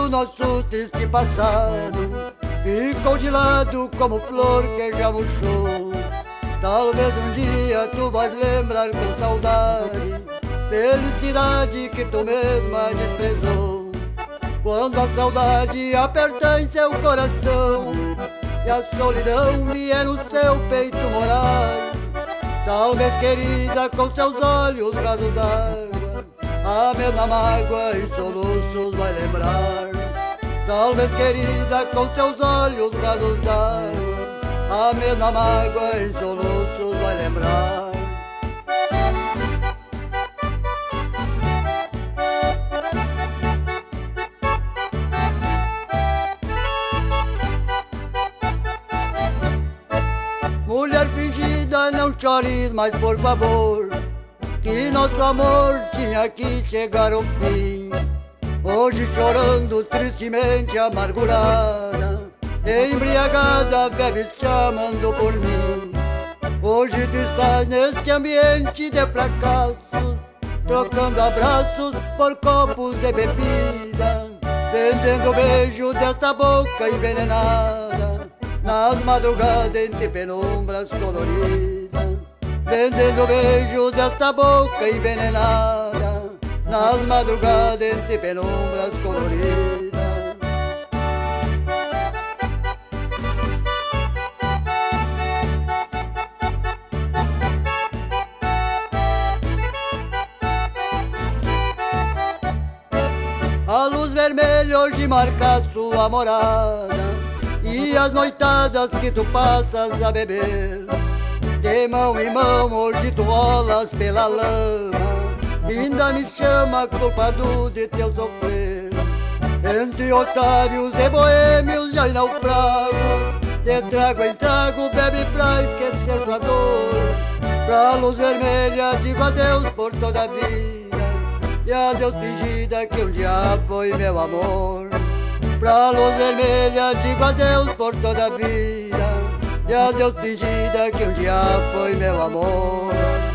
nosso triste passado ficou de lado como flor que já murchou. Talvez um dia tu vais lembrar com saudade felicidade que tu mesma desprezou. Quando a saudade aperta em seu coração e a solidão vier no seu peito morar, talvez, querida, com seus olhos rasos d'água a mesma mágoa em soluços vai lembrar. Talvez, querida, com seus olhos rasos d'água a mesma mágoa em soluços vai lembrar. Mulher fingida, não chores mais, por favor, que nosso amor tinha que chegar ao fim. Hoje chorando tristemente amargurada, embriagada bebes chamando por mim. Hoje tu estás neste ambiente de fracassos, trocando abraços por copos de bebida, vendendo o beijo dessa boca envenenada nas madrugadas entre penumbras coloridas, vendendo beijos desta boca envenenada nas madrugadas entre penumbras coloridas. A luz vermelha hoje marca sua morada e as noitadas que tu passas a beber. De mão em mão hoje tu rolas pela lama, ainda me chama culpado de teu sofrer. Entre otários e boêmios já naufrago, de trago em trago bebe pra esquecer tua dor. Pra luz vermelha digo adeus por toda a vida, e adeus fingida que um dia foi meu amor. Pra luz vermelha digo adeus por toda a vida, e adeus fingida que um dia foi meu amor.